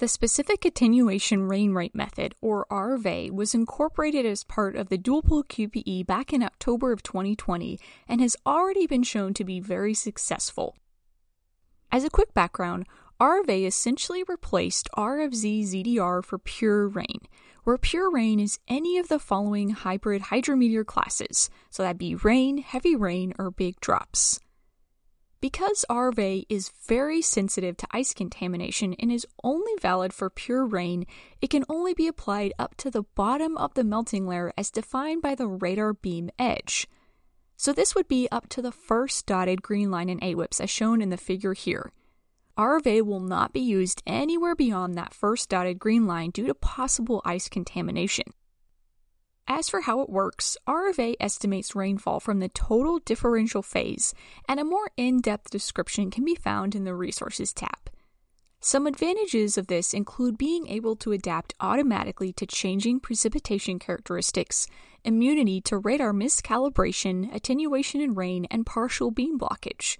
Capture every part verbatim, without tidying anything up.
The specific attenuation rain rate method, or R V A, was incorporated as part of the dual pole Q P E back in October of twenty twenty and has already been shown to be very successful. As a quick background, R V A essentially replaced R F Z Z D R for pure rain, where pure rain is any of the following hybrid hydrometeor classes, so that'd be rain, heavy rain, or big drops. Because R V A is very sensitive to ice contamination and is only valid for pure rain, it can only be applied up to the bottom of the melting layer as defined by the radar beam edge. So this would be up to the first dotted green line in A W I P S as shown in the figure here. R V A will not be used anywhere beyond that first dotted green line due to possible ice contamination. As for how it works, R V A estimates rainfall from the total differential phase, and a more in-depth description can be found in the Resources tab. Some advantages of this include being able to adapt automatically to changing precipitation characteristics, immunity to radar miscalibration, attenuation in rain, and partial beam blockage.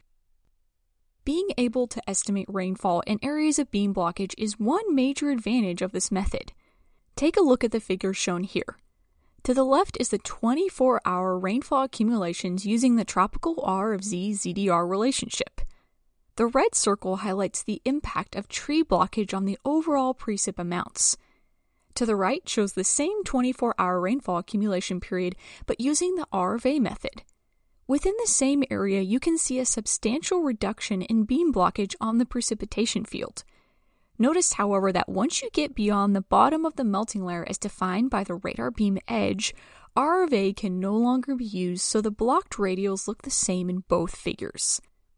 Being able to estimate rainfall in areas of beam blockage is one major advantage of this method. Take a look at the figure shown here. To the left is the twenty-four hour rainfall accumulations using the tropical R of Z Z D R relationship. The red circle highlights the impact of tree blockage on the overall precip amounts. To the right shows the same twenty-four hour rainfall accumulation period, but using the R V A method. Within the same area, you can see a substantial reduction in beam blockage on the precipitation field. Notice, however, that once you get beyond the bottom of the melting layer as defined by the radar beam edge, R V A can no longer be used, so the blocked radials look the same in both figures.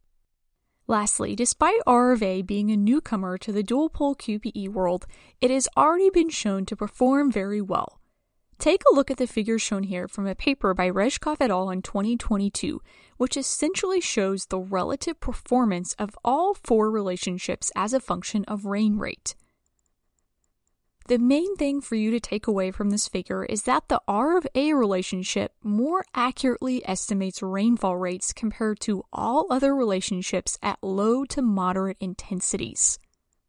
Lastly, despite R V A being a newcomer to the dual pole Q P E world, it has already been shown to perform very well. Take a look at the figure shown here from a paper by Rezhkov et al. In twenty twenty-two, which essentially shows the relative performance of all four relationships as a function of rain rate. The main thing for you to take away from this figure is that the R of A relationship more accurately estimates rainfall rates compared to all other relationships at low to moderate intensities.